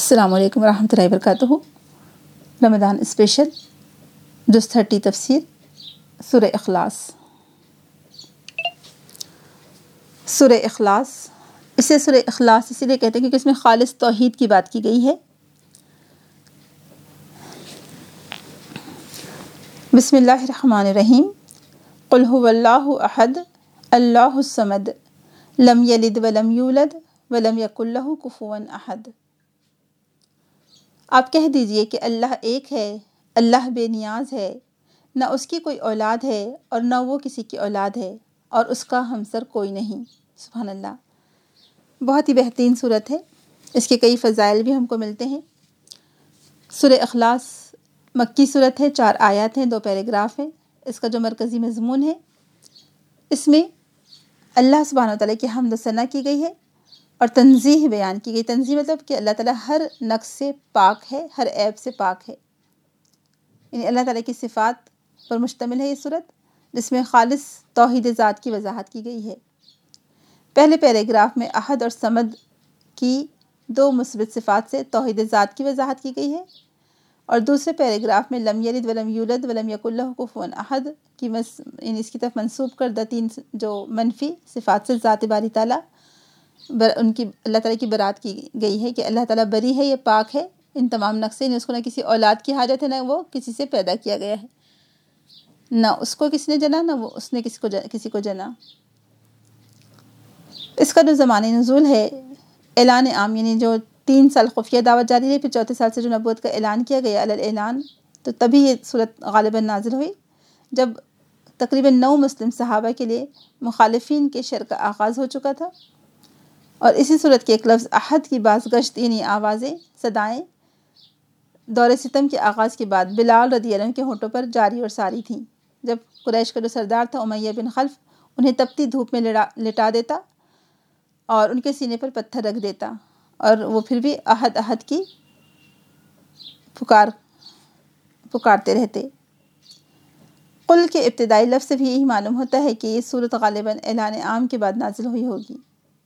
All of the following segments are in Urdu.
السلام علیکم ورحمۃ اللہ وبرکاتہ۔ رمضان اسپیشل جز 30 تفسیر سورہ اخلاص۔ سورہ اخلاص، اسے سورہ اخلاص اسی لیے کہتے ہیں کیونکہ اس میں خالص توحید کی بات کی گئی ہے۔ بسم اللہ الرحمن الرحیم۔ قل هو اللہ احد اللہ الصمد لم یلد ولم یولد ولم یکن لہ کفوا احد۔ آپ کہہ دیجئے کہ اللہ ایک ہے، اللہ بے نیاز ہے، نہ اس کی کوئی اولاد ہے اور نہ وہ کسی کی اولاد ہے، اور اس کا ہمسر کوئی نہیں۔ سبحان اللہ، بہت ہی بہترین صورت ہے، اس کے کئی فضائل بھی ہم کو ملتے ہیں۔ سورہ اخلاص مکی صورت ہے، 4 آیات ہیں، 2 پیراگراف ہیں۔ اس کا جو مرکزی مضمون ہے، اس میں اللہ سبحانہ وتعالیٰ کی حمد و ثنا کی گئی ہے اور تنزیہ بیان کی گئی۔ تنزیہ مطلب کہ اللہ تعالیٰ ہر نقص سے پاک ہے، ہر عیب سے پاک ہے، یعنی اللہ تعالیٰ کی صفات پر مشتمل ہے یہ صورت، جس میں خالص توحید ذات کی وضاحت کی گئی ہے۔ پہلے پیراگراف میں احد اور صمد کی 2 مثبت صفات سے توحید ذات کی وضاحت کی گئی ہے، اور دوسرے پیراگراف میں لم یلد ولم یولد ولم یکن لہ کفوا احد کی یعنی اس کی طرف منسوب کردہ 3 جو منفی صفات سے ذات باری تعالیٰ ان کی اللہ تعالیٰ کی برات کی گئی ہے کہ اللہ تعالیٰ بری ہے، یہ پاک ہے ان تمام نقص سے، اس کو نہ کسی اولاد کی حاجت ہے، نہ وہ کسی سے پیدا کیا گیا ہے، نہ اس کو کسی نے جنا، نہ وہ اس نے کسی کو جنا۔ اس کا جو زمانِ نزول ہے، اعلان عام، یعنی جو 3 سال خفیہ دعوت جاری رہی، پھر 4تھے سال سے جو نبوت کا اعلان کیا گیا اعلان، تو تبھی یہ صورت غالباً نازل ہوئی جب تقریباً 9 مسلم صحابہ کے لیے مخالفین کے شر کا آغاز ہو چکا تھا، اور اسی صورت کے ایک لفظ احد کی بازگشت، یعنی آوازیں، صدائیں دور ستم کے آغاز کے بعد بلال رضی اللہ عنہ کے ہونٹوں پر جاری اور ساری تھیں، جب قریش کا جو سردار تھا امیہ بن خلف انہیں تپتی دھوپ میں لٹا دیتا اور ان کے سینے پر پتھر رکھ دیتا، اور وہ پھر بھی احد احد کی پکارتے رہتے۔ قل کے ابتدائی لفظ سے بھی یہی معلوم ہوتا ہے کہ یہ صورت غالباً اعلان عام کے بعد نازل ہوئی ہوگی۔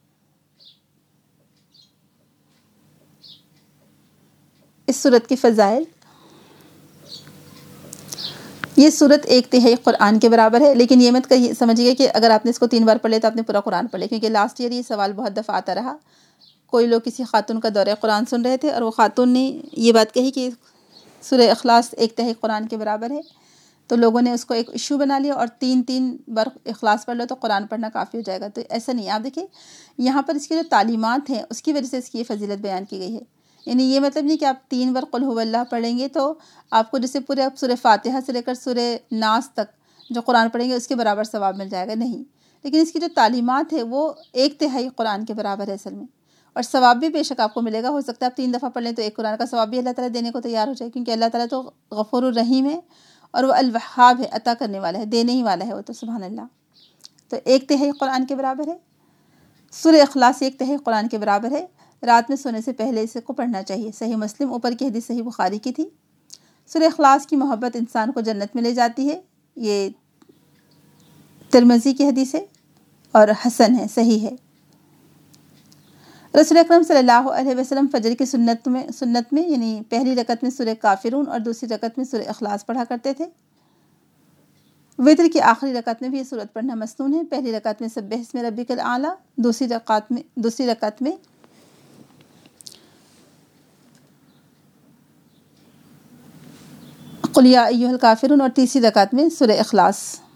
اس صورت کی فضائل، یہ صورت 1/3 قرآن کے برابر ہے، لیکن یہ مت سمجھیے کہ اگر آپ نے اس کو 3 بار پڑھ لیا تو آپ نے پورا قرآن پڑھ لیا، کیونکہ لاسٹ ایئر یہ سوال بہت دفعہ آتا رہا۔ کوئی لوگ کسی خاتون کا دورہ قرآن سن رہے تھے اور وہ خاتون نے یہ بات کہی کہ سورہ اخلاص 1/3 قرآن کے برابر ہے، تو لوگوں نے اس کو ایک ایشو بنا لیا اور 3 بار اخلاص پڑھ لو تو قرآن پڑھنا کافی ہو جائے گا۔ تو ایسا نہیں، آپ دیکھیں یہاں پر اس کی جو تعلیمات ہیں اس کی وجہ سے اس کی یہ فضیلت بیان کی گئی ہے۔ یعنی یہ مطلب نہیں کہ آپ 3 بار قل هو اللہ پڑھیں گے تو آپ کو جیسے پورے سورہ فاتحہ سے لے کر سورہ ناس تک جو قرآن پڑھیں گے اس کے برابر ثواب مل جائے گا، نہیں، لیکن اس کی جو تعلیمات ہے وہ 1/3 قرآن کے برابر ہے اصل میں، اور ثواب بھی بے شک آپ کو ملے گا۔ ہو سکتا ہے آپ 3 دفعہ پڑھ لیں تو 1 قرآن کا ثواب بھی اللہ تعالیٰ دینے کو تیار ہو جائے، کیونکہ اللہ تعالیٰ تو غفور الرحیم ہے اور وہ الوہاب ہے، عطا کرنے والا ہے، دینے ہی والا ہے وہ تو، سبحان اللہ۔ تو 1/3 قرآن کے برابر ہے۔ سورہ اخلاص 1/3 قرآن کے برابر ہے۔ رات میں سونے سے پہلے اسے کو پڑھنا چاہیے۔ صحیح مسلم، اوپر کی حدیث صحیح بخاری کی تھی۔ سورہ اخلاص کی محبت انسان کو جنت میں لے جاتی ہے، یہ ترمذی کی حدیث ہے اور حسن ہے، صحیح ہے۔ رسول اکرم صلی اللہ علیہ وسلم فجر کی سنت میں یعنی پہلی رکعت میں سورہ کافرون اور دوسری رکعت میں سورہ اخلاص پڑھا کرتے تھے۔ وتر کی آخری رکعت میں بھی یہ سورت پڑھنا مسنون ہے۔ پہلی رکعت میں سبح اسم ربک الاعلیٰ، دوسری رکعت میں قل یا ایھا الکافرون اور تیسری رکعت میں سورہ اخلاص۔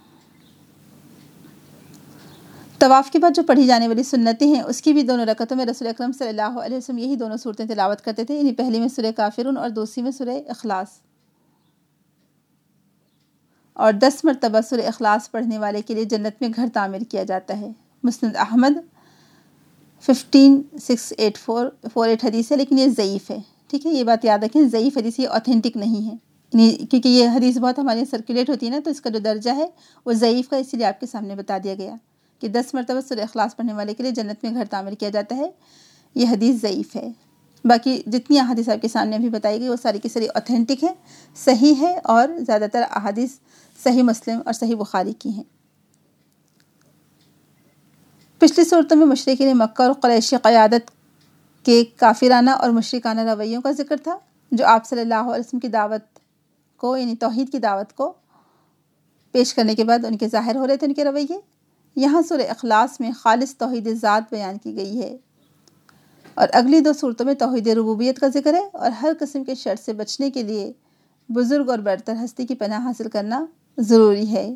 طواف کے بعد جو پڑھی جانے والی سنتیں ہیں اس کی بھی 2 رکعتوں میں رسول اکرم صلی اللہ علیہ وسلم یہی 2 صورتیں تلاوت کرتے تھے، یعنی پہلی میں سورہ کافرون اور دوسری میں سورہ اخلاص، اور 10 مرتبہ سورہ اخلاص پڑھنے والے کے لیے جنت میں گھر تعمیر کیا جاتا ہے۔ مسند احمد 15648 حدیث ہے، لیکن یہ ضعیف ہے، ٹھیک ہے، یہ بات یاد رکھیں، ضعیف حدیث، یہ اوتھینٹک نہیں ہے، کیونکہ یہ حدیث بہت ہمارے یہاں سرکولیٹ ہوتی ہے نا، تو اس کا جو درجہ ہے وہ ضعیف کا، اسی لیے آپ کے سامنے بتا دیا گیا کہ 10 مرتبہ سورہ اخلاص پڑھنے والے کے لیے جنت میں گھر تعمیر کیا جاتا ہے، یہ حدیث ضعیف ہے۔ باقی جتنی احادیث آپ کے سامنے بھی بتائی گئی وہ ساری کی ساری اوتھینٹک ہے، صحیح ہے، اور زیادہ تر احادیث صحیح مسلم اور صحیح بخاری کی ہیں۔ پچھلی صورتوں میں مشرکین مکہ اور قریشی قیادت کہ کافرانہ اور مشرکانہ رویوں کا ذکر تھا جو آپ صلی اللہ علیہ وسلم کی دعوت کو یعنی توحید کی دعوت کو پیش کرنے کے بعد ان کے ظاہر ہو رہے تھے ان کے رویے۔ یہاں سورہ اخلاص میں خالص توحید ذات بیان کی گئی ہے، اور اگلی 2 صورتوں میں توحید ربوبیت کا ذکر ہے، اور ہر قسم کے شر سے بچنے کے لیے بزرگ اور برتر ہستی کی پناہ حاصل کرنا ضروری ہے۔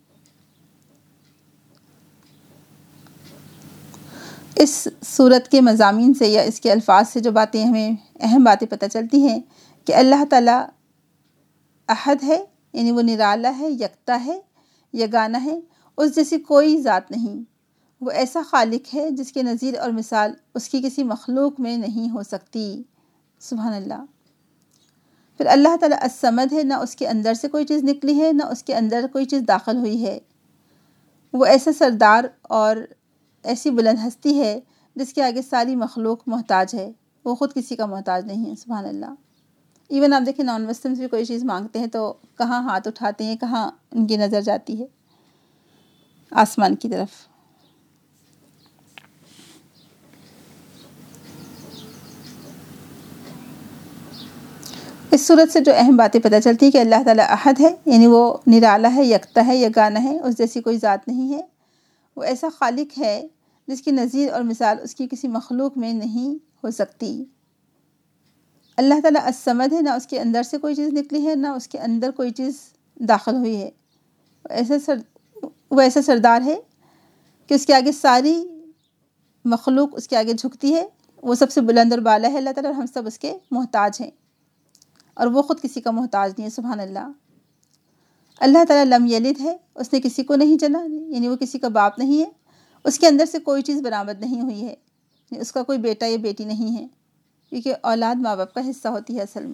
اس صورت کے مضامین سے یا اس کے الفاظ سے جو باتیں ہمیں اہم باتیں پتہ چلتی ہیں کہ اللہ تعالیٰ احد ہے، یعنی وہ نرالا ہے، یکتا ہے، یگانہ ہے، اس جیسی کوئی ذات نہیں۔ وہ ایسا خالق ہے جس کے نظیر اور مثال اس کی کسی مخلوق میں نہیں ہو سکتی۔ سبحان اللہ۔ پھر اللہ تعالیٰ الصمد ہے، نہ اس کے اندر سے کوئی چیز نکلی ہے، نہ اس کے اندر کوئی چیز داخل ہوئی ہے۔ وہ ایسا سردار اور ایسی بلند ہستی ہے جس کے آگے ساری مخلوق محتاج ہے، وہ خود کسی کا محتاج نہیں ہے۔ سبحان اللہ۔ ایون آپ دیکھیں نان مسلمس بھی کوئی چیز مانگتے ہیں تو کہاں ہاتھ اٹھاتے ہیں، کہاں ان کی نظر جاتی ہے؟ آسمان کی طرف۔ اس صورت سے جو اہم باتیں پتہ چلتی ہیں کہ اللہ تعالیٰ احد ہے، یعنی وہ نرالا ہے، یکتا ہے، یگانہ ہے، اس جیسی کوئی ذات نہیں ہے۔ وہ ایسا خالق ہے جس کی نظیر اور مثال اس کی کسی مخلوق میں نہیں ہو سکتی۔ اللہ تعالیٰ الصمد ہے، نہ اس کے اندر سے کوئی چیز نکلی ہے، نہ اس کے اندر کوئی چیز داخل ہوئی ہے۔ وہ ایسا سردار ہے کہ اس کے آگے ساری مخلوق اس کے آگے جھکتی ہے۔ وہ سب سے بلند اور بالا ہے اللہ تعالیٰ، اور ہم سب اس کے محتاج ہیں، اور وہ خود کسی کا محتاج نہیں ہے۔ سبحان اللہ۔ اللہ تعالیٰ لم یلد ہے، اس نے کسی کو نہیں جنا، یعنی وہ کسی کا باپ نہیں ہے۔ اس کے اندر سے کوئی چیز برآمد نہیں ہوئی ہے، یعنی اس کا کوئی بیٹا یا بیٹی نہیں ہے، کیونکہ اولاد ماں باپ کا حصہ ہوتی ہے اصل میں۔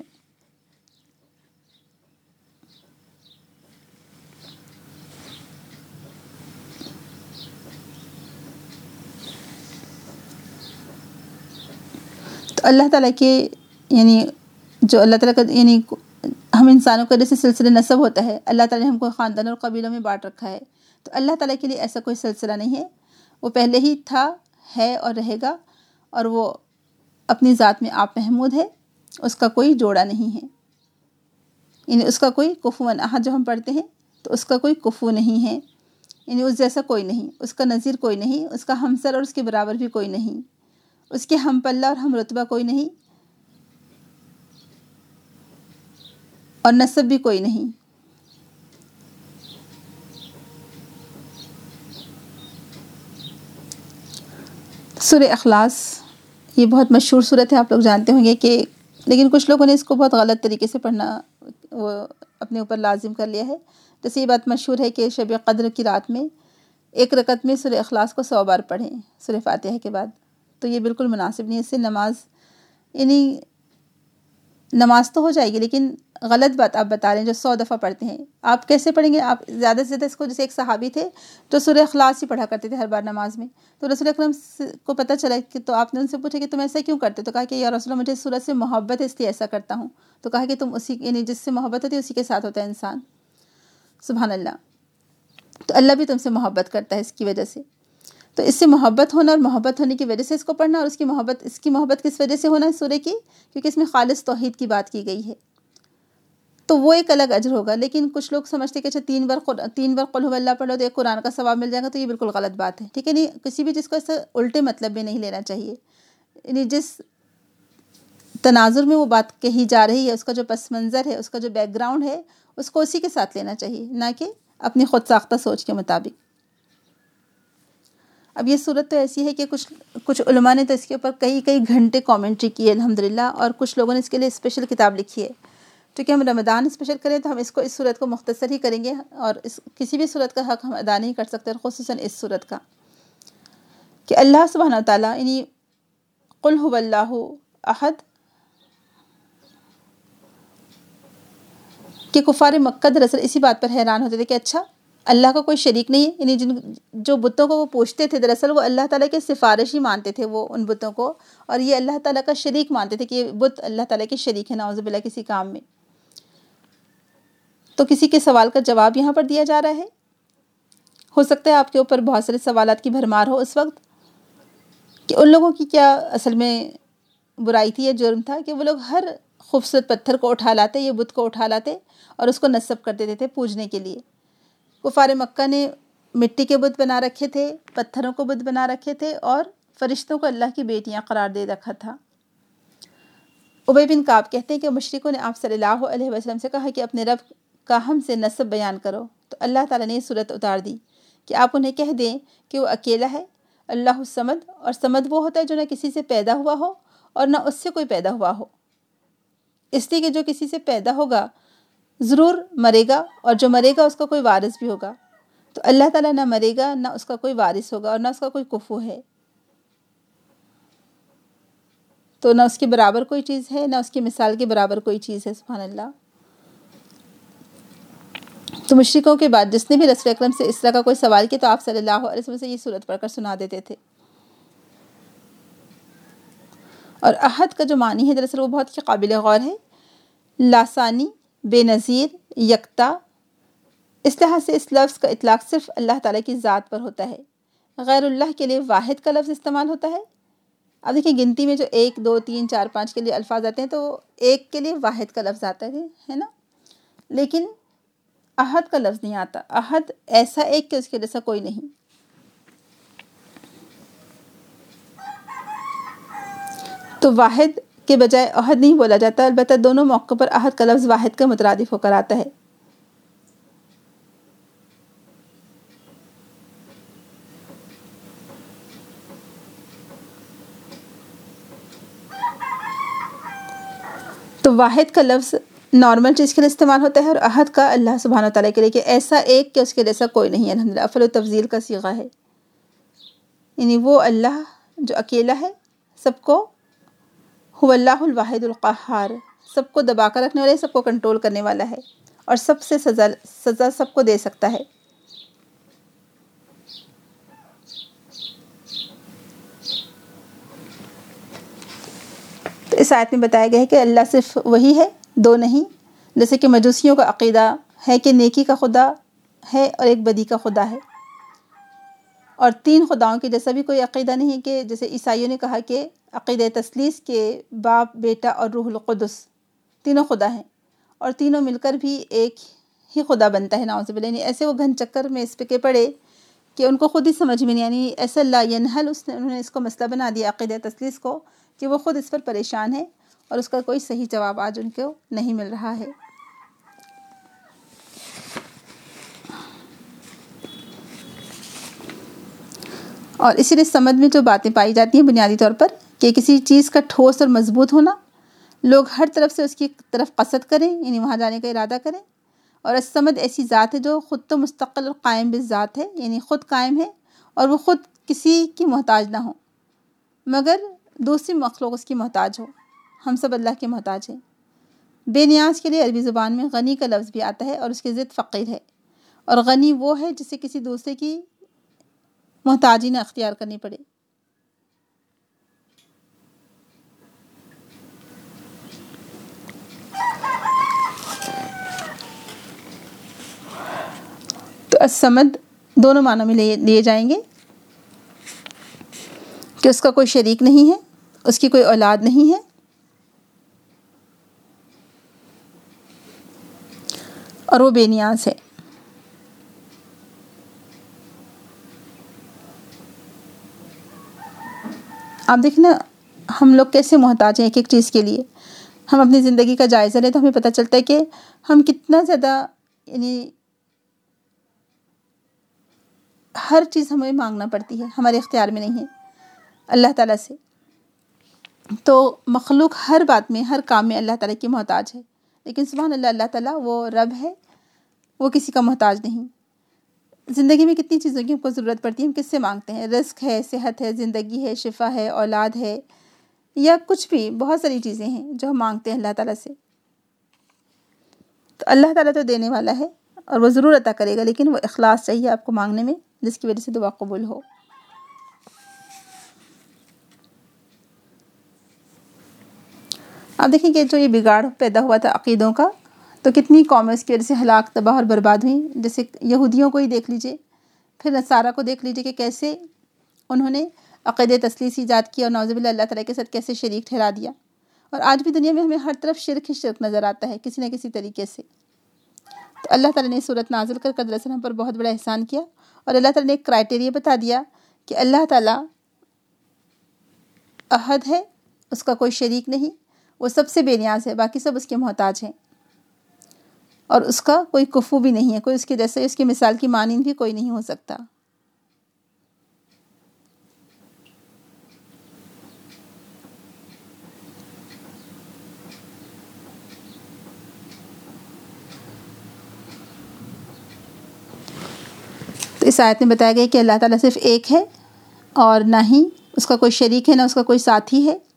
تو اللہ تعالیٰ کے یعنی جو اللہ تعالیٰ کا یعنی ہم انسانوں کا جیسے سلسلہ نسب ہوتا ہے، اللہ تعالیٰ نے ہم کو خاندان اور قبیلوں میں بانٹ رکھا ہے، تو اللہ تعالیٰ کے لیے ایسا کوئی سلسلہ نہیں ہے۔ وہ پہلے ہی تھا، ہے اور رہے گا، اور وہ اپنی ذات میں آپ محمود ہے، اس کا کوئی جوڑا نہیں ہے، یعنی اس کا کوئی کفو احد جو ہم پڑھتے ہیں تو اس کا کوئی کفو نہیں ہے، یعنی اس جیسا کوئی نہیں، اس کا نظیر کوئی نہیں، اس کا ہمسر اور اس کے برابر بھی کوئی نہیں، اس کے ہم پلہ اور ہم رتبہ کوئی نہیں، اور نسب بھی کوئی نہیں۔ سورہ اخلاص یہ بہت مشہور صورت ہے، آپ لوگ جانتے ہوں گے کہ لیکن کچھ لوگوں نے اس کو بہت غلط طریقے سے پڑھنا وہ اپنے اوپر لازم کر لیا ہے۔ جیسے یہ بات مشہور ہے کہ شب قدر کی رات میں 1 رکعت میں سورہ اخلاص کو 100 بار پڑھیں سورہ فاتحہ کے بعد، تو یہ بالکل مناسب نہیں ہے۔ اس سے نماز یعنی نماز تو ہو جائے گی، لیکن غلط بات آپ بتا رہے ہیں جو 100 دفعہ پڑھتے ہیں۔ آپ کیسے پڑھیں گے؟ آپ زیادہ سے زیادہ اس کو، جیسے ایک صحابی تھے جو سورہ اخلاص ہی پڑھا کرتے تھے ہر بار نماز میں، تو رسول اکرم کو پتہ چلا کہ تو آپ نے ان سے پوچھا کہ تم ایسا کیوں کرتے؟ تو کہا کہ یا رسول اللہ مجھے اس سورت سے محبت ہے اس لیے ایسا کرتا ہوں۔ تو کہا کہ تم اسی یعنی جس سے محبت ہوتی ہے اسی کے ساتھ ہوتا ہے انسان۔ سبحان اللہ۔ تو اللہ بھی تم سے محبت کرتا ہے اس کی وجہ سے، تو اس سے محبت ہونا اور محبت ہونے کی وجہ سے اس کو پڑھنا، اور اس کی محبت کس وجہ سے ہونا ہے سورہ کی؟ کیونکہ اس میں خالص توحید کی بات کی گئی ہے، تو وہ ایک الگ اجر ہوگا۔ لیکن کچھ لوگ سمجھتے کہ اچھا 3 بار قل هو اللہ پڑھو تو ایک قرآن کا ثواب مل جائے گا، تو یہ بالکل غلط بات ہے، ٹھیک ہے؟ نہیں، کسی بھی چیز کو ایسا الٹے مطلب میں نہیں لینا چاہیے، یعنی جس تناظر میں وہ بات کہی جا رہی ہے، اس کا جو پس منظر ہے، اس کا جو بیک گراؤنڈ ہے، اس کو اسی کے ساتھ لینا چاہیے، نہ کہ اپنی خود ساختہ سوچ کے مطابق۔ اب یہ صورت تو ایسی ہے کہ کچھ علماء نے تو اس کے اوپر کئی گھنٹے کامنٹری کی ہے الحمدللہ، اور کچھ لوگوں نے اس کے لیے اسپیشل کتاب لکھی ہے۔ چونکہ ہم رمضان اسپیشل کریں تو ہم اس صورت کو مختصر ہی کریں گے، اور کسی بھی صورت کا حق ہم ادا نہیں کر سکتے، اور خصوصاً اس صورت کا، کہ اللہ سبحانہ وتعالیٰ یعنی قل هو اللہ احد، کہ کفار مکہ دراصل اسی بات پر حیران ہوتے تھے کہ اچھا اللہ کا کوئی شریک نہیں ہے، یعنی جو بتوں کو وہ پوچھتے تھے دراصل وہ اللہ تعالیٰ کے سفارشی مانتے تھے وہ ان بتوں کو، اور یہ اللہ تعالیٰ کا شریک مانتے تھے کہ یہ بت اللہ تعالیٰ کے شریک ہے، نعوذ باللہ کسی کام میں۔ تو کسی کے سوال کا جواب یہاں پر دیا جا رہا ہے۔ ہو سکتا ہے آپ کے اوپر بہت سارے سوالات کی بھرمار ہو اس وقت کہ ان لوگوں کی کیا اصل میں برائی تھی یا جرم تھا کہ وہ لوگ ہر خوبصورت پتھر کو اٹھا لاتے، یہ بت کو اٹھا لاتے اور اس کو نصب کر دیتے تھے پوجنے کے لیے۔ کفار مکہ نے مٹی کے بت بنا رکھے تھے، پتھروں کو بت بنا رکھے تھے اور فرشتوں کو اللہ کی بیٹیاں قرار دے رکھا تھا۔ ابی بن کعب کہتے ہیں کہ مشرکوں نے آپ صلی اللہ علیہ وسلم سے کہا کہ اپنے رب کا ہم سے نسب بیان کرو، تو اللہ تعالیٰ نے یہ صورت اتار دی کہ آپ انہیں کہہ دیں کہ وہ اکیلا ہے، اللہ الصمد، اور صمد وہ ہوتا ہے جو نہ کسی سے پیدا ہوا ہو اور نہ اس سے کوئی پیدا ہوا ہو، اس لیے کہ جو کسی سے پیدا ہوگا ضرور مرے گا، اور جو مرے گا اس کا کوئی وارث بھی ہوگا، تو اللہ تعالیٰ نہ مرے گا، نہ اس کا کوئی وارث ہوگا اور نہ اس کا کوئی کفو ہے، تو نہ اس کے برابر کوئی چیز ہے، نہ اس کی مثال کے برابر کوئی چیز ہے، سبحان اللہ۔ تو مشرکوں کے بعد جس نے بھی رسول اکرم سے اس طرح کا کوئی سوال کیا تو آپ صلی اللہ علیہ وسلم سے یہ صورت پڑھ کر سنا دیتے تھے۔ اور احد کا جو معنی ہے دراصل وہ بہت ہی قابل غور ہے، لاسانی، بے نظیر، یکتا۔ اس لحاظ سے اس لفظ کا اطلاق صرف اللہ تعالیٰ کی ذات پر ہوتا ہے، غیر اللہ کے لیے واحد کا لفظ استعمال ہوتا ہے۔ اب دیکھیں گنتی میں جو 1 2 3 4 5 کے لیے الفاظ آتے ہیں تو ایک کے لیے واحد کا لفظ آتا ہے نا، لیکن احد کا لفظ نہیں آتا۔ احد ایسا ایک کہ اس کے جیسا کوئی نہیں۔ تو واحد کے بجائے احد نہیں بولا جاتا، البتہ دونوں موقع پر احد کا لفظ واحد کا مترادف ہو کر آتا ہے۔ تو واحد کا لفظ نارمل چیز کے لیے استعمال ہوتا ہے اور احد کا اللہ سبحانہ وتعالیٰ کے لیے کہ ایسا ایک کہ اس کے جیسا کوئی نہیں ہے۔ الحمدللہ افعل و تفضیل کا صیغہ ہے، یعنی وہ اللہ جو اکیلا ہے، سب کو، هو اللہ الواحد القہار، سب کو دبا کر رکھنے والا ہے، سب کو کنٹرول کرنے والا ہے اور سب سے سزا سب کو دے سکتا ہے۔ تو اس آیت میں بتایا گیا ہے کہ اللہ صرف وہی ہے، دو نہیں، جیسے کہ مجوسیوں کا عقیدہ ہے کہ نیکی کا خدا ہے اور ایک بدی کا خدا ہے، اور 3 خداؤں کے جیسا بھی کوئی عقیدہ نہیں ہے کہ جیسے عیسائیوں نے کہا کہ عقیدہ تثلیث کے باپ، بیٹا اور روح القدس تینوں خدا ہیں اور تینوں مل کر بھی ایک ہی خدا بنتا ہے، نعوذ باللہ۔ یعنی ایسے وہ گھن چکر میں اس پہ کے پڑے کہ ان کو خود ہی سمجھ میں نہیں، یعنی ایسا لا ینحل انہوں نے اس کو مسئلہ بنا دیا عقیدہ تثلیث کو کہ وہ خود اس پر پریشان ہے اور اس کا کوئی صحیح جواب آج ان کو نہیں مل رہا ہے۔ اور اسی لیے سمجھ میں جو باتیں پائی جاتی ہیں بنیادی طور پر کہ کسی چیز کا ٹھوس اور مضبوط ہونا، لوگ ہر طرف سے اس کی طرف قصد کریں، یعنی وہاں جانے کا ارادہ کریں، اور الصمد ایسی ذات ہے جو خود تو مستقل اور قائم بالذات ہے، یعنی خود قائم ہے اور وہ خود کسی کی محتاج نہ ہو مگر دوسری مخلوق اس کی محتاج ہو۔ ہم سب اللہ کے محتاج ہیں۔ بے نیاز کے لیے عربی زبان میں غنی کا لفظ بھی آتا ہے اور اس کی ضد فقیر ہے، اور غنی وہ ہے جسے کسی دوسرے کی محتاجی نہ اختیار کرنی پڑے۔ تو الصمد دونوں معنوں میں لیے جائیں گے کہ اس کا کوئی شریک نہیں ہے، اس کی کوئی اولاد نہیں ہے، اور وہ بے نیاز ہے۔ آپ دیکھیں نا ہم لوگ کیسے محتاج ہیں ایک ایک چیز کے لیے۔ ہم اپنی زندگی کا جائزہ لیں تو ہمیں پتہ چلتا ہے کہ ہم کتنا زیادہ، یعنی ہر چیز ہمیں مانگنا پڑتی ہے، ہمارے اختیار میں نہیں ہے اللہ تعالیٰ سے۔ تو مخلوق ہر بات میں، ہر کام میں اللہ تعالیٰ کی محتاج ہے، لیکن سبحان اللہ، اللہ تعالیٰ وہ رب ہے، وہ کسی کا محتاج نہیں۔ زندگی میں کتنی چیزوں کی ہم کو ضرورت پڑتی ہے، ہم کس سے مانگتے ہیں؟ رزق ہے، صحت ہے، زندگی ہے، شفا ہے، اولاد ہے، یا کچھ بھی، بہت ساری چیزیں ہیں جو ہم مانگتے ہیں اللہ تعالیٰ سے۔ تو اللہ تعالیٰ تو دینے والا ہے اور وہ ضرور عطا کرے گا، لیکن وہ اخلاص چاہیے آپ کو مانگنے میں، جس کی وجہ سے دعا قبول ہو۔ آپ دیکھیں کہ جو یہ بگاڑ پیدا ہوا تھا عقیدوں کا، تو کتنی قومیں اس کی وجہ سے ہلاک، تباہ اور برباد ہوئیں۔ جیسے یہودیوں کو ہی دیکھ لیجئے، پھر نصارہ کو دیکھ لیجئے کہ کیسے انہوں نے عقیدہ تثلیث ایجاد کیا اور نعوذ باللہ اللہ تعالیٰ کے ساتھ کیسے شریک ٹھہرا دیا. اور آج بھی دنیا میں ہمیں ہر طرف شرک ہی شرک نظر آتا ہے کسی نہ کسی طریقے سے. تو اللہ تعالیٰ نے صورت نازل کر دراصل ہم پر بہت بڑا احسان کیا، اور اللہ تعالیٰ نے ایک کرائٹیریا بتا دیا کہ اللہ تعالیٰ احد ہے، اس کا کوئی شریک نہیں، وہ سب سے بے نیاز ہے، باقی سب اس کے محتاج ہیں، اور اس کا کوئی کفو بھی نہیں ہے، کوئی اس کے جیسے اس کی مثال کی مانند بھی کوئی نہیں ہو سکتا. تو اس آیت میں بتایا گیا کہ اللہ تعالیٰ صرف ایک ہے، اور نہ ہی اس کا کوئی شریک ہے، نہ اس کا کوئی ساتھی ہے.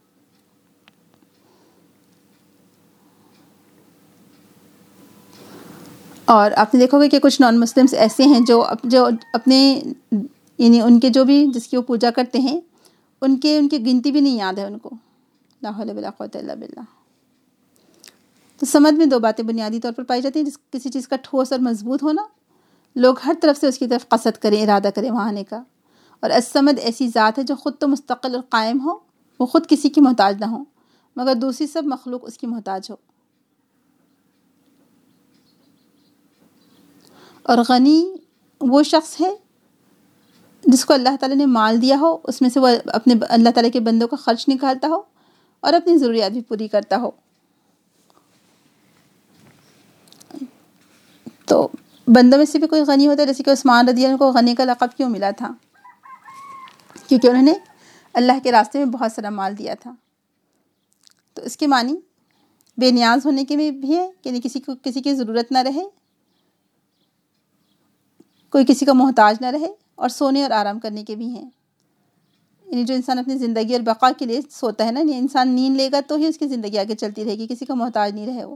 اور آپ نے دیکھو گے کہ کچھ نان مسلمس ایسے ہیں جو اپنے یعنی ان کے جو بھی جس کی وہ پوجا کرتے ہیں ان کی گنتی بھی نہیں یاد ہے ان کو. لا حول ولا قوۃ الا باللہ. تو سمجھ میں دو باتیں بنیادی طور پر پائی جاتی ہیں. کسی چیز کا ٹھوس اور مضبوط ہونا، لوگ ہر طرف سے اس کی طرف قصد کریں، ارادہ کریں وہاں آنے کا. اور الصمد ایسی ذات ہے جو خود تو مستقل اور قائم ہو، وہ خود کسی کی محتاج نہ ہو، مگر دوسری سب مخلوق اس کی محتاج ہو. اور غنی وہ شخص ہے جس کو اللہ تعالیٰ نے مال دیا ہو، اس میں سے وہ اپنے اللہ تعالیٰ کے بندوں کا خرچ نکالتا ہو اور اپنی ضروریات بھی پوری کرتا ہو. تو بندوں میں سے بھی کوئی غنی ہوتا ہے، جیسے کہ عثمان رضی اللہ عنہ کو غنی کا لقب کیوں ملا تھا؟ کیونکہ انہوں نے اللہ کے راستے میں بہت سارا مال دیا تھا. تو اس کے معنی بے نیاز ہونے کے میں بھی ہے کہ کسی کی ضرورت نہ رہے، کوئی کسی کا محتاج نہ رہے، اور سونے اور آرام کرنے کے بھی ہیں. یعنی جو انسان اپنی زندگی اور بقا کے لیے سوتا ہے نا، یعنی انسان نیند لے گا تو ہی اس کی زندگی آگے چلتی رہے گی، کسی کا محتاج نہیں رہے وہ.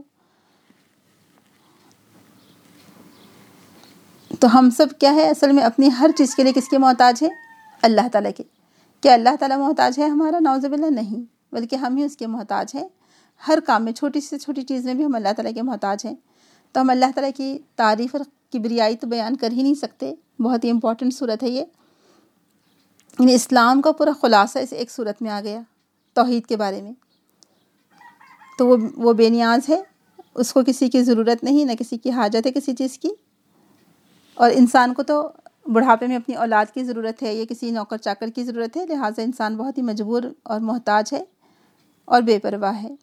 تو ہم سب کیا ہے اصل میں اپنی ہر چیز کے لیے کس کے محتاج ہیں؟ اللہ تعالیٰ کے. کیا اللہ تعالیٰ محتاج ہے ہمارا؟ نعوذ باللہ نہیں، بلکہ ہم ہی اس کے محتاج ہیں. ہر کام میں، چھوٹی سے چھوٹی چیز میں بھی ہم اللہ تعالیٰ کے محتاج ہیں. تو ہم اللہ تعالیٰ کی تعریف اور کبریائی تو بیان کر ہی نہیں سکتے. بہت ہی امپورٹنٹ صورت ہے یہ. یعنی اسلام کا پورا خلاصہ اس ایک صورت میں آ گیا توحید کے بارے میں. تو وہ بے نیاز ہے، اس کو کسی کی ضرورت نہیں، نہ کسی کی حاجت ہے کسی چیز کی. اور انسان کو تو بڑھاپے میں اپنی اولاد کی ضرورت ہے یا کسی نوکر چاکر کی ضرورت ہے، لہٰذا انسان بہت ہی مجبور اور محتاج ہے اور بے پرواہ ہے.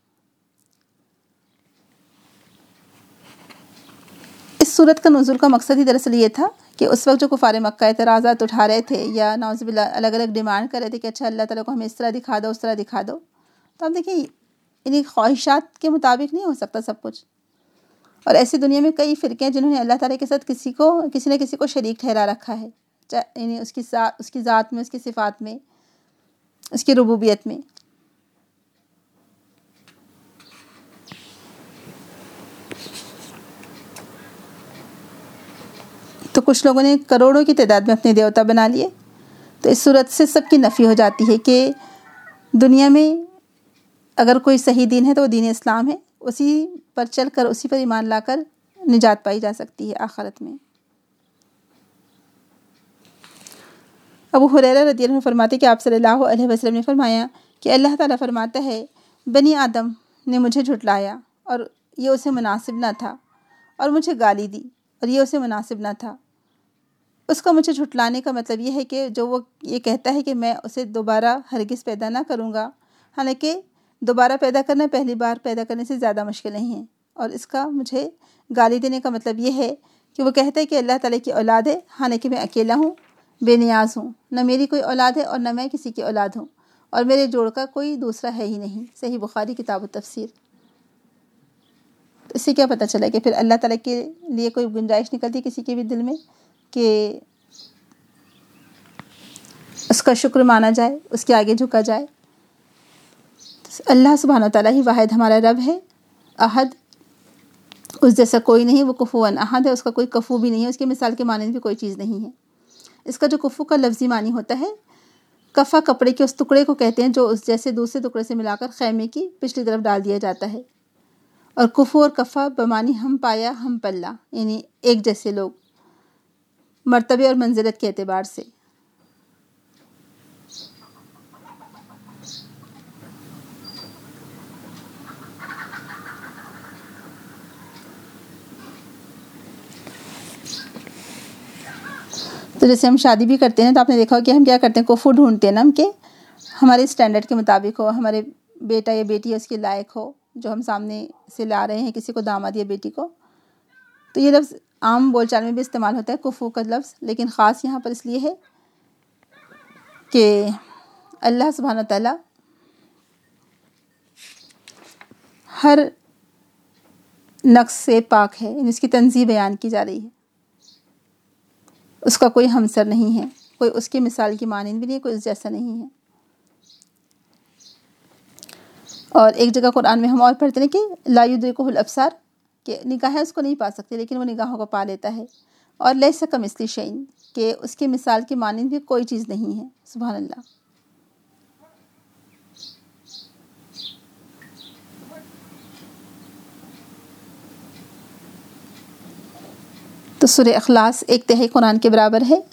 اس صورت کا نزول کا مقصد ہی دراصل یہ تھا کہ اس وقت جو کفار مکہ اعتراضات اٹھا رہے تھے یا نعوذ باللہ الگ الگ ڈیمانڈ کر رہے تھے کہ اچھا اللہ تعالیٰ کو ہمیں اس طرح دکھا دو، اس طرح دکھا دو. تو آپ دیکھیں انہیں خواہشات کے مطابق نہیں ہو سکتا سب کچھ. اور ایسی دنیا میں کئی فرقے ہیں جنہوں نے اللہ تعالیٰ کے ساتھ کسی نہ کسی کو شریک ٹھہرا رکھا ہے، یعنی اس کی ذات میں، اس کی صفات میں، اس کی ربوبیت میں. تو کچھ لوگوں نے کروڑوں کی تعداد میں اپنے دیوتا بنا لیے. تو اس صورت سے سب کی نفی ہو جاتی ہے کہ دنیا میں اگر کوئی صحیح دین ہے تو وہ دین اسلام ہے، اسی پر چل کر، اسی پر ایمان لا کر نجات پائی جا سکتی ہے آخرت میں. ابو ہریرہ رضی اللہ عنہ فرماتے کہ آپ صلی اللہ علیہ وسلم نے فرمایا کہ اللہ تعالیٰ فرماتا ہے بنی آدم نے مجھے جھٹلایا اور یہ اسے مناسب نہ تھا، اور مجھے گالی دی اور یہ اسے مناسب نہ تھا. اس کا مجھے جھٹلانے کا مطلب یہ ہے کہ جو وہ یہ کہتا ہے کہ میں اسے دوبارہ ہرگز پیدا نہ کروں گا، حالانکہ دوبارہ پیدا کرنا پہلی بار پیدا کرنے سے زیادہ مشکل نہیں ہے. اور اس کا مجھے گالی دینے کا مطلب یہ ہے کہ وہ کہتا ہے کہ اللہ تعالیٰ کی اولاد ہے، حالانکہ میں اکیلا ہوں، بے نیاز ہوں، نہ میری کوئی اولاد ہے اور نہ میں کسی کی اولاد ہوں، اور میرے جوڑ کا کوئی دوسرا ہے ہی نہیں. صحیح بخاری کتاب التفسیر. اس سے کیا پتہ چلا کہ پھر اللہ تعالیٰ کے لیے کوئی گنجائش نکلتی کسی کے بھی دل میں کہ اس کا شکر مانا جائے، اس کے آگے جھکا جائے. اللہ سبحانہ وتعالیٰ ہی واحد ہمارا رب ہے، احد، اس جیسا کوئی نہیں. وہ کفواً احد ہے، اس کا کوئی کفو بھی نہیں ہے، اس کی مثال کے مانند بھی کوئی چیز نہیں ہے. اس کا جو کفو کا لفظی معنی ہوتا ہے، کفا کپڑے کے اس ٹکڑے کو کہتے ہیں جو اس جیسے دوسرے ٹکڑے سے ملا کر خیمے کی پچھلی طرف ڈال دیا جاتا ہے. اور کفو اور کفا بمعنی ہم پایا ہم پلہ، یعنی ایک جیسے لوگ مرتبے اور منزلت کے اعتبار سے. تو جیسے ہم شادی بھی کرتے ہیں تو آپ نے دیکھا ہو کہ ہم کیا کرتے ہیں، کفو ڈھونڈتے ہیں نا ہم، کہ ہمارے اسٹینڈرڈ کے مطابق ہو، ہمارے بیٹا یا بیٹی اس کے لائق ہو، جو ہم سامنے سے لا رہے ہیں کسی کو داماد یا بیٹی کو. تو یہ لفظ عام بول چال میں بھی استعمال ہوتا ہے کفو کا لفظ، لیکن خاص یہاں پر اس لیے ہے کہ اللہ سبحانہ و تعالیٰ ہر نقص سے پاک ہے، اس کی تنزیہ بیان کی جا رہی ہے. اس کا کوئی ہمسر نہیں ہے، کوئی اس کی مثال کی مانند بھی نہیں ہے، کوئی اس جیسا نہیں ہے. اور ایک جگہ قرآن میں ہم اور پڑھتے ہیں کہ لا یدرکہ الابصار، کہ نگاہیں اس کو نہیں پا سکتی لیکن وہ نگاہوں کو پا لیتا ہے. اور لیس کمثلہ شیء، کہ اس کی مثال کی مانند بھی کوئی چیز نہیں ہے. سبحان اللہ. تو سورہ اخلاص 1/3 قرآن کے برابر ہے.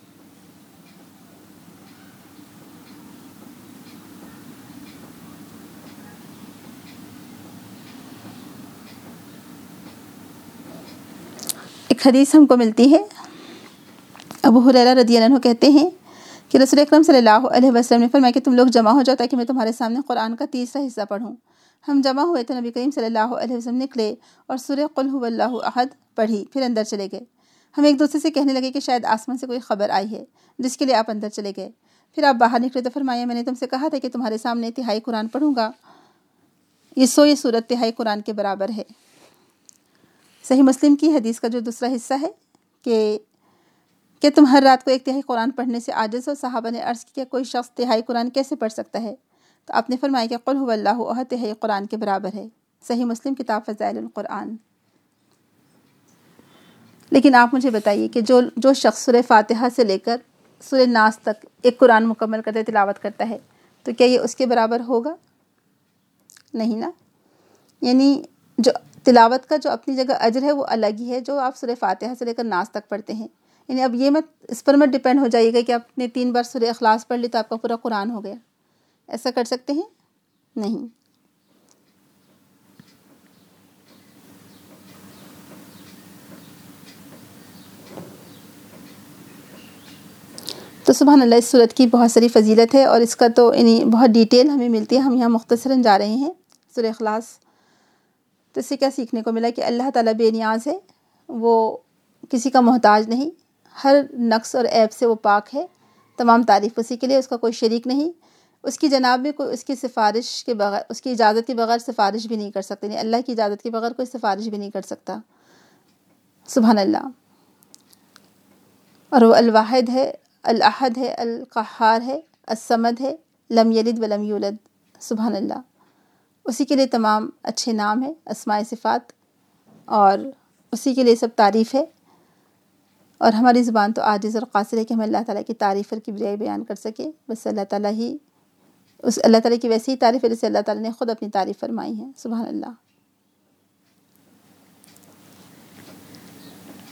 ایک حدیث ہم کو ملتی ہے، ابو ہریرہ رضی اللہ عنہ کہتے ہیں کہ رسول اکرم صلی اللہ علیہ وسلم نے فرمایا کہ تم لوگ جمع ہو جاؤ تاکہ میں تمہارے سامنے قرآن کا تیسرا حصہ پڑھوں. ہم جمع ہوئے تو نبی کریم صلی اللہ علیہ وسلم نکلے اور سورہ قل هو اللہ احد پڑھی، پھر اندر چلے گئے. ہم ایک دوسرے سے کہنے لگے کہ شاید آسمان سے کوئی خبر آئی ہے جس کے لیے آپ اندر چلے گئے. پھر آپ باہر نکلے تو فرمایا میں نے تم سے کہا تھا کہ تمہارے سامنے تہائی قرآن پڑھوں گا. یہ سورت تہائی قرآن کے برابر ہے. صحیح مسلم کی حدیث کا جو دوسرا حصہ ہے کہ تم ہر رات کو 1/3 قرآن پڑھنے سے عاجز ہو. صحابہ نے عرض کیا کوئی شخص تہائی قرآن کیسے پڑھ سکتا ہے؟ تو آپ نے فرمایا کہ قل هو اللہ احد تہائی قرآن کے برابر ہے. صحیح مسلم کتاب فضائل القرآن. لیکن آپ مجھے بتائیے کہ جو شخص سورہ فاتحہ سے لے کر سورہ ناس تک ایک قرآن مکمل کرتا ہے، تلاوت کرتا ہے، تو کیا یہ اس کے برابر ہوگا؟ نہیں نا. یعنی جو تلاوت کا جو اپنی جگہ اجر ہے وہ الگ ہی ہے جو آپ سورہ فاتحہ سے لے کر ناس تک پڑھتے ہیں. یعنی اب یہ اس پر ڈیپینڈ ہو جائے گا کہ آپ نے 3 بار سورہ اخلاص پڑھ لی تو آپ کا پورا قرآن ہو گیا. ایسا کر سکتے ہیں؟ نہیں. تو سبحان اللہ، اس صورت کی بہت ساری فضیلت ہے اور اس کا تو یعنی بہت ڈیٹیل ہمیں ملتی ہے. ہم یہاں مختصراً جا رہے ہیں سورہ اخلاص. تو اس سے کیا سیکھنے کو ملا کہ اللہ تعالیٰ بے نیاز ہے، وہ کسی کا محتاج نہیں، ہر نقص اور عیب سے وہ پاک ہے. تمام تعریف اسی کے لیے، اس کا کوئی شریک نہیں. اس کی جناب میں کوئی اس کی سفارش کے بغیر، اس کی اجازت کے بغیر سفارش بھی نہیں کر سکتے. یعنی اللہ کی اجازت کے بغیر کوئی سفارش بھی نہیں کر سکتا. سبحان اللہ. اور وہ الواحد ہے، الاحد ہے، القہار ہے، الصمد ہے، لم یلد ولم یولد. سبحان اللہ. اسی کے لیے تمام اچھے نام ہیں، اسماء صفات، اور اسی کے لیے سب تعریف ہے. اور ہماری زبان تو عاجز اور قاصر ہے کہ ہم اللہ تعالیٰ کی تعریف اور کبریائی بیان کر سکے. بس اللہ تعالیٰ کی ویسی ہی تعریف ہے جیسے اللہ تعالیٰ نے خود اپنی تعریف فرمائی ہے. سبحان اللہ.